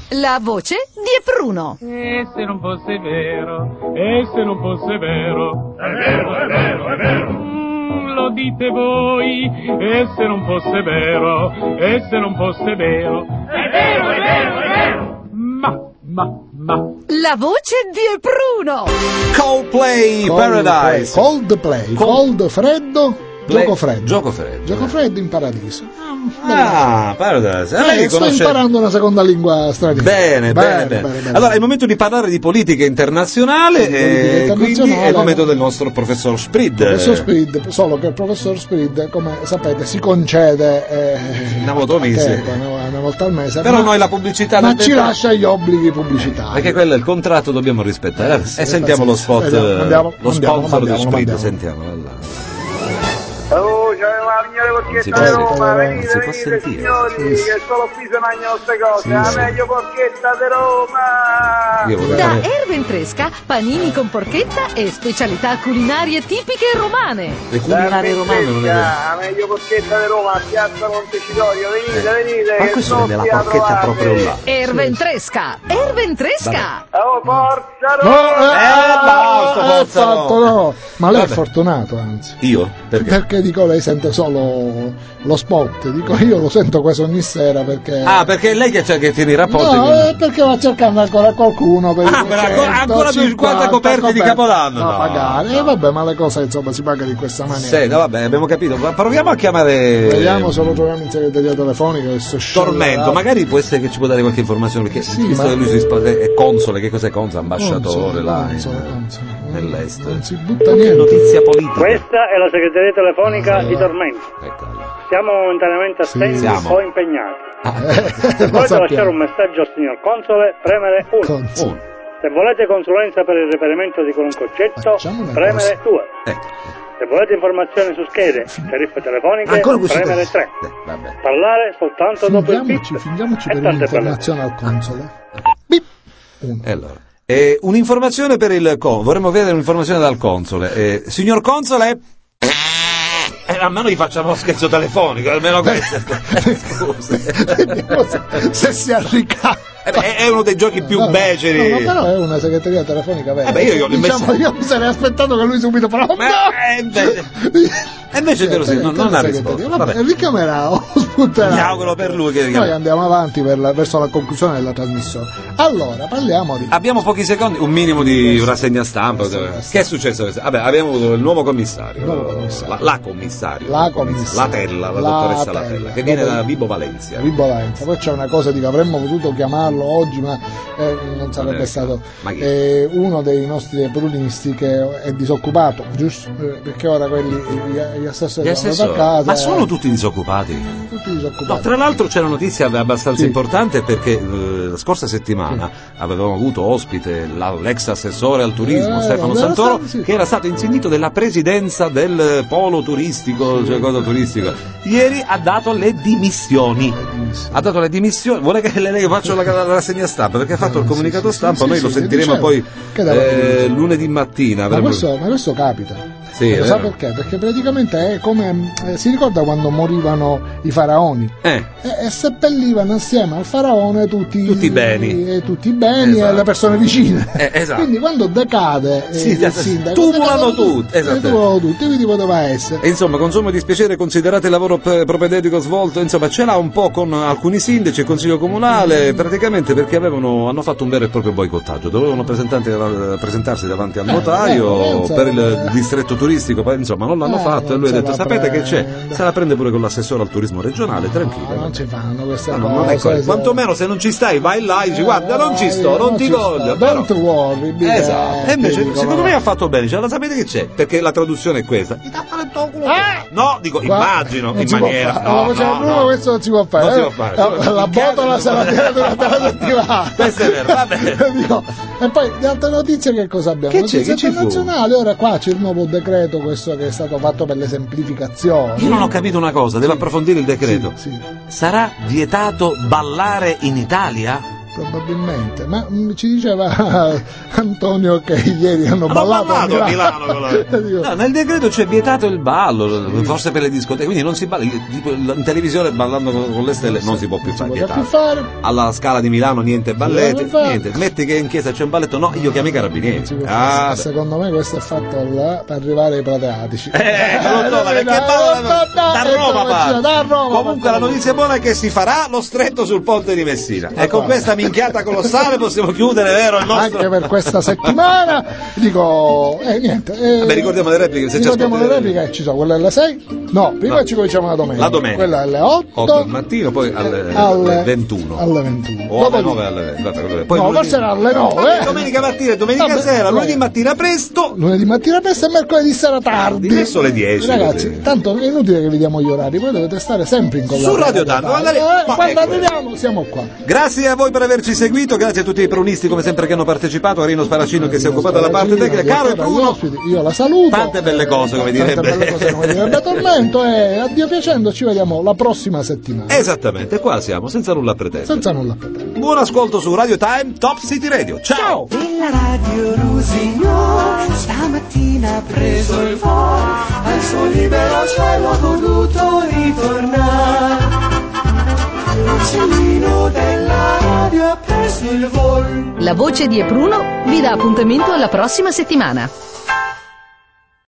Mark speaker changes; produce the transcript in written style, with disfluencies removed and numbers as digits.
Speaker 1: La voce di Pruno.
Speaker 2: E se non fosse vero, e se non fosse vero.
Speaker 3: È vero, è vero, è vero.
Speaker 2: Lo dite voi, e se non fosse vero, e se non fosse vero.
Speaker 3: È vero, è vero, è vero.
Speaker 2: Ma.
Speaker 1: La voce di Pruno.
Speaker 4: Coldplay, Paradise.
Speaker 5: Coldplay. Cold, freddo. Gioco freddo. Gioco freddo in paradiso.
Speaker 4: Paradise. Lei
Speaker 5: Sto
Speaker 4: conosce...
Speaker 5: imparando una seconda lingua straniera.
Speaker 4: Bene. Allora, è il momento di parlare di politica internazionale, quindi è il momento del nostro professor Sprid.
Speaker 5: Professor Sprid, solo che il professor Sprid, come sapete, si concede
Speaker 4: una volta
Speaker 5: al mese.
Speaker 4: Però noi la pubblicità...
Speaker 5: Ma ci lascia gli obblighi pubblicitari.
Speaker 4: Perché quello è il contratto, dobbiamo rispettare. E sentiamo lo spot, lo sponsor di Sprid, sentiamo.
Speaker 6: Oh, c'è la migliore porchetta di Roma, venite
Speaker 4: sentire.
Speaker 6: Signori, che solo qui si mangiano queste cose, la meglio porchetta di Roma!
Speaker 1: Da Erventresca, panini con porchetta e specialità culinarie tipiche romane.
Speaker 4: Le culinarie romane non è vero.
Speaker 6: La meglio porchetta di Roma, piazza Montecitorio, venite!
Speaker 4: Ma questo è la porchetta proprio là.
Speaker 1: Erventresca!
Speaker 6: Oh, forza Roma!
Speaker 5: No. Ma lei è fortunato, anzi.
Speaker 4: Io?
Speaker 5: Perché dico, lei sente solo lo spot, dico io lo sento quasi ogni sera perché...
Speaker 4: Perché è lei che tiene i rapporti
Speaker 5: perché va cercando ancora qualcuno per
Speaker 4: ancora 50 coperte di Capodanno.
Speaker 5: No, pagare. Vabbè, ma le cose insomma si paga di questa maniera.
Speaker 4: Sì, vabbè, abbiamo capito, ma proviamo a chiamare...
Speaker 5: Vediamo se lo troviamo in segreteria telefonica.
Speaker 4: Tormento, magari può essere che ci può dare qualche informazione, perché visto che lui è console, che cos'è console? Ambasciatore là nell'est.
Speaker 5: Non si butta niente.
Speaker 4: Notizia politica.
Speaker 7: Questa è la segreteria telefonica di Tormento. Siamo momentaneamente assenti o impegnati. Se volete lasciare un messaggio al signor console, premere 1. Se volete consulenza per il reperimento di qualunque oggetto, premere 2. Se volete informazioni su schede, tariffe telefoniche, premere 3. Parlare soltanto dopo il bip.
Speaker 5: Fingiamoci per un'informazione al console. Bip.
Speaker 4: Allora, un'informazione per il vorremmo vedere un'informazione dal console. Signor console? Almeno gli facciamo lo scherzo telefonico, almeno questo. Scusi.
Speaker 5: Se si arriccata.
Speaker 4: È uno dei giochi più beceri.
Speaker 5: No, però è una segreteria telefonica vera.
Speaker 4: Io
Speaker 5: mi sarei aspettato che lui subito però.
Speaker 4: E invece non ha risposto.
Speaker 5: Vabbè, richiamerà o spunterà.
Speaker 4: Mi auguro per lui che
Speaker 5: noi andiamo avanti verso la conclusione della trasmissione. Allora, parliamo di...
Speaker 4: Abbiamo pochi secondi, un minimo di rassegna stampa. Che è successo? Vabbè, abbiamo avuto il nuovo commissario. La commissario. La dottoressa Latella, che viene da Vibo Valencia.
Speaker 5: Poi c'è una cosa di che avremmo potuto chiamarlo oggi, ma non sarebbe stato uno dei nostri prunisti che è disoccupato, giusto? Perché ora gli assessori sono a casa.
Speaker 4: Ma sono tutti disoccupati? No, tra l'altro c'è una notizia abbastanza importante, perché la scorsa settimana avevamo avuto ospite l'ex assessore al turismo Stefano Santoro, che era stato insignito della presidenza del polo turistico, cioè cosa turistico. Ieri ha dato le dimissioni. Vuole che le faccio la rassegna stampa, perché ha fatto il comunicato stampa, noi lo sentiremo poi lunedì mattina.
Speaker 5: Ma questo capita. Lo sa perché? Perché praticamente è come si ricorda quando morivano i faraoni e seppellivano assieme al faraone tutti i beni e le persone vicine. Quindi quando decade il sindaco,
Speaker 4: tumulano tutti.
Speaker 5: Quindi poteva essere.
Speaker 4: E insomma, con sommo dispiacere, considerate il lavoro propedeutico svolto, insomma ce l'ha un po' con alcuni sindaci e il consiglio comunale, praticamente perché hanno fatto un vero e proprio boicottaggio, dovevano presentarsi davanti al notaio per il distretto turistico, insomma non l'hanno fatto, e lui ha detto sapete che c'è, se la prende pure con l'assessore al turismo regionale, tranquillo.
Speaker 5: Non ci fanno queste cose.
Speaker 4: Non è così. Quantomeno se non ci stai vai là e dici guarda non ci sto, non ti voglio.
Speaker 5: Don't worry.
Speaker 4: Esatto. E invece secondo me ha fatto bene, la sapete che c'è? Perché la traduzione è questa. No, dico immagino, in maniera. No,
Speaker 5: questo non si può fare. La botola sarà piena durante la settimana.
Speaker 4: Questo è vero, va bene.
Speaker 5: E poi di altre notizie che cosa abbiamo? Notizie internazionali. Ora qua c'è il nuovo decreto, questo che è stato fatto per le semplificazioni.
Speaker 4: Io non ho capito una cosa, devo approfondire il decreto.
Speaker 5: Sì.
Speaker 4: Sarà vietato ballare in Italia?
Speaker 5: Probabilmente, ma ci diceva Antonio che ieri hanno ballato a Milano.
Speaker 4: No, nel decreto c'è vietato il ballo, forse per le discoteche, quindi non si balla, tipo in televisione ballando con le stelle non si può più fare. Alla Scala di Milano niente balletti, niente. Metti che in chiesa c'è un balletto, no, io chiamo i carabinieri.
Speaker 5: Secondo me questo è fatto per arrivare ai plateatici.
Speaker 4: Perché da Roma. Comunque la notizia buona è che si farà lo stretto sul ponte di Messina. E con questa minchiata colossale possiamo chiudere, vero? Il nostro...
Speaker 5: Anche per questa settimana dico niente.
Speaker 4: Ricordiamo le repliche.
Speaker 5: Ricordiamo le repliche, ci sono quelle alle 6. No, prima ci cominciamo la domenica. Quella alle 8
Speaker 4: al mattino, poi alle 21.
Speaker 5: Alle 21.
Speaker 4: O alle 9 alle 20. Poi
Speaker 5: no, forse era alle 9.
Speaker 4: Domenica mattina e domenica sera, lunedì mattina presto.
Speaker 5: Lunedì mattina presto e mercoledì sera tardi.
Speaker 4: Verso le 10.
Speaker 5: Ragazzi, tanto è inutile che vi diamo gli orari, voi dovete stare sempre incollati.
Speaker 4: Su Radio Tanto.
Speaker 5: Quando arriviamo siamo qua.
Speaker 4: Grazie a voi per averci seguito, grazie a tutti i pronisti come sempre che hanno partecipato, a Rino Sparacino che si è occupato della parte tecnica, caro Bruno,
Speaker 5: io la saluto.
Speaker 4: Tante belle cose come direbbe
Speaker 5: Tormento, e addio piacendo, ci vediamo la prossima settimana.
Speaker 4: Esattamente, qua siamo, senza nulla a pretendere. Buon ascolto su Radio Time, Top City Radio. Ciao!
Speaker 8: Nella radio Rusignol stamattina ha preso il volo, al suo libero cielo ha voluto ritornare. L'uccellino della radio ha preso il volo.
Speaker 1: La voce di Epruno vi dà appuntamento alla prossima settimana.